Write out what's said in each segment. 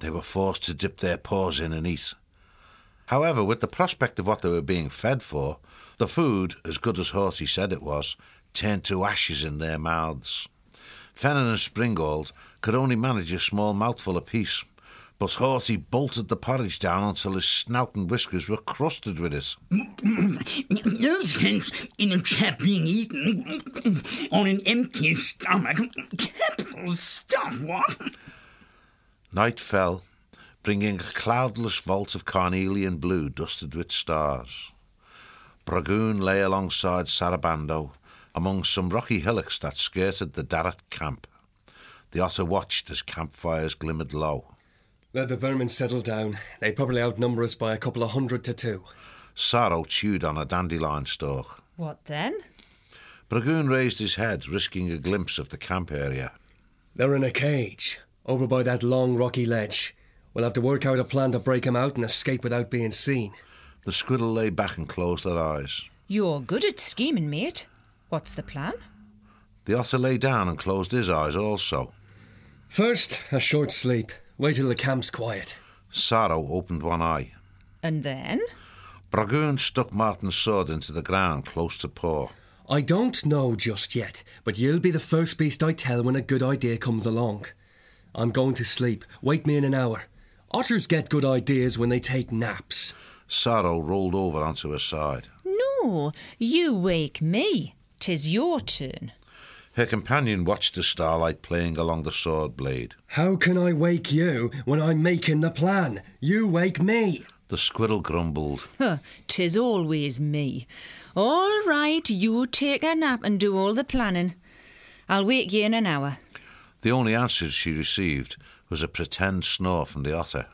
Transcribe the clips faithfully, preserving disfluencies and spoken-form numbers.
They were forced to dip their paws in and eat. However, with the prospect of what they were being fed for, the food, as good as Hawty said it was, turned to ashes in their mouths. Fenner and Springald could only manage a small mouthful apiece, but Hawty bolted the porridge down until his snout and whiskers were crusted with it. No sense in a chap being eaten on an empty stomach. Capital stuff, what? Night fell, bringing a cloudless vault of carnelian blue dusted with stars. Bragoon lay alongside Sarabando, among some rocky hillocks that skirted the Darrat camp. The otter watched as campfires glimmered low. Let the vermin settle down. They probably outnumber us by a couple of hundred to two. Sorrow chewed on a dandelion stalk. What then? Bragoon raised his head, risking a glimpse of the camp area. They're in a cage, over by that long rocky ledge. We'll have to work out a plan to break them out and escape without being seen. The squirrel lay back and closed their eyes. You're good at scheming, mate. What's the plan? The otter lay down and closed his eyes also. First, a short sleep. Wait till the camp's quiet. Sorrow opened one eye. And then? Bragoon stuck Martin's sword into the ground close to paw. I don't know just yet, but you'll be the first beast I tell when a good idea comes along. I'm going to sleep. Wake me in an hour. Otters get good ideas when they take naps. Sorrow rolled over onto her side. No, you wake me. 'Tis your turn. Her companion watched the starlight playing along the sword blade. How can I wake you when I'm making the plan? You wake me. The squirrel grumbled. Huh, 'tis always me. All right, you take a nap and do all the planning. I'll wake you in an hour. The only answer she received was a pretend snore from the otter.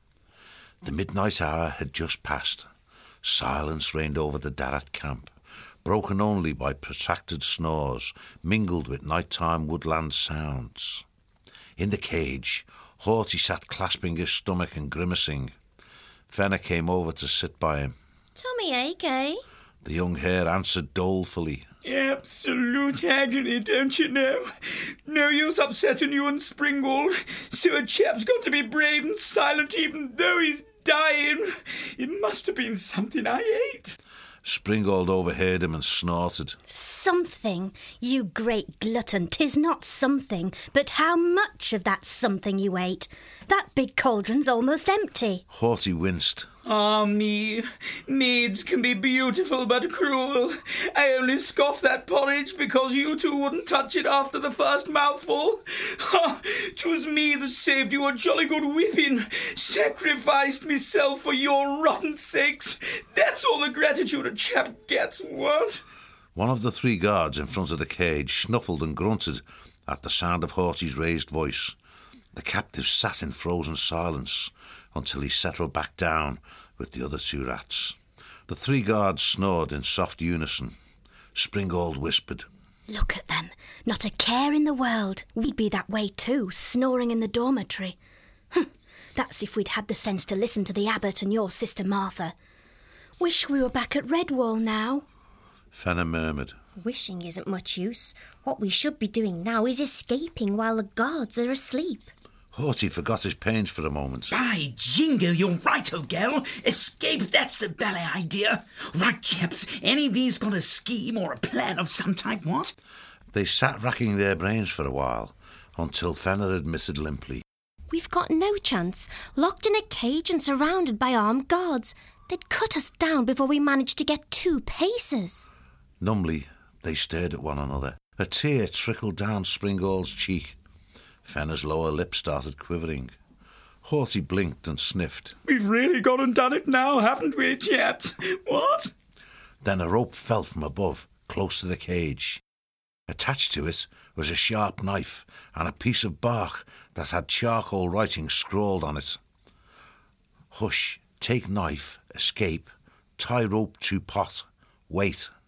The midnight hour had just passed. Silence reigned over the Darrat camp, broken only by protracted snores, mingled with nighttime woodland sounds. In the cage, Hawty sat clasping his stomach and grimacing. Fenner came over to sit by him. Tommy ache, eh? The young hare answered dolefully. Absolute agony, don't you know? No use upsetting you and Springald, so a chap's got to be brave and silent even though he's dying. It must have been something I ate. Springald overheard him and snorted. Something, you great glutton. 'Tis not something, but how much of that something you ate. That big cauldron's almost empty. Hawty winced. Ah, me. Maids can be beautiful but cruel. I only scoffed that porridge because you two wouldn't touch it after the first mouthful. Ha! 'Twas me that saved you a jolly good whipping. Sacrificed myself for your rotten sakes. That's all the gratitude a chap gets, what? One of the three guards in front of the cage snuffled and grunted at the sound of Hawty's raised voice. The captive sat in frozen silence until he settled back down with the other two rats. The three guards snored in soft unison. Springald whispered, Look at them. Not a care in the world. We'd be that way too, snoring in the dormitory. Hm, that's if we'd had the sense to listen to the abbot and your sister Martha. Wish we were back at Redwall now. Fenner murmured. Wishing isn't much use. What we should be doing now is escaping while the guards are asleep. Hawty forgot his pains for a moment. By jingo, you're right, old gal. Escape, that's the ballet idea. Right, chaps, any of these got a scheme or a plan of some type, what? They sat racking their brains for a while, until Fenner admitted limply. We've got no chance. Locked in a cage and surrounded by armed guards. They'd cut us down before we managed to get two paces. Numbly, they stared at one another. A tear trickled down Springald's cheek. Fenner's lower lip started quivering. Hawty blinked and sniffed. We've really gone and done it now, haven't we, chaps? What? Then a rope fell from above, close to the cage. Attached to it was a sharp knife and a piece of bark that had charcoal writing scrawled on it. Hush, take knife, escape, tie rope to pot, wait.